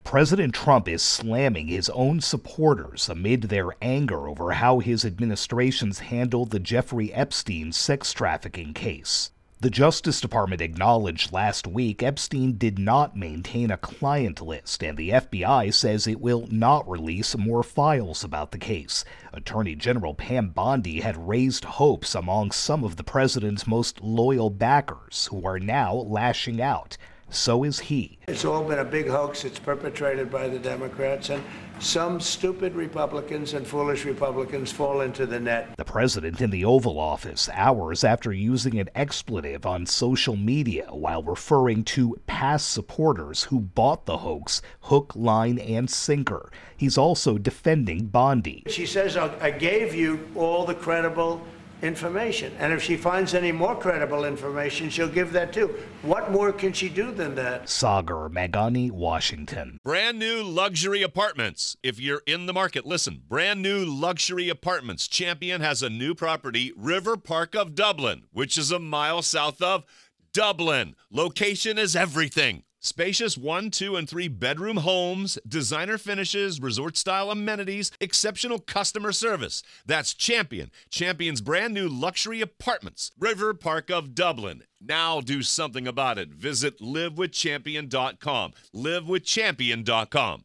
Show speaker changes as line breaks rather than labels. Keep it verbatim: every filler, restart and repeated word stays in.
President Trump is slamming his own supporters amid their anger over how his administration's handled the Jeffrey Epstein sex trafficking case. The Justice Department acknowledged last week Epstein did not maintain a client list, and the F B I says it will not release more files about the case. Attorney General Pam Bondi had raised hopes among some of the president's most loyal backers, who are now lashing out. So is he.
It's all been a big hoax. It's perpetrated by the Democrats, and some stupid Republicans and foolish Republicans fall into the net.
The president in the Oval Office, hours after using an expletive on social media while referring to past supporters who bought the hoax, hook, line, and sinker. He's also defending Bondi.
She says, I gave you all the credible information, and if she finds any more credible information, she'll give that too. What more can she do than that?
Sagar Magani, Washington.
Brand new luxury apartments. If you're in the market, listen. Brand new luxury apartments. Champion has a new property, River Park of Dublin, which is a mile south of Dublin. Location is everything. Spacious one, two, and three bedroom homes, designer finishes, resort-style amenities, exceptional customer service. That's Champion. Champion's brand new luxury apartments. River Park of Dublin. Now do something about it. Visit live with champion dot com. live with champion dot com.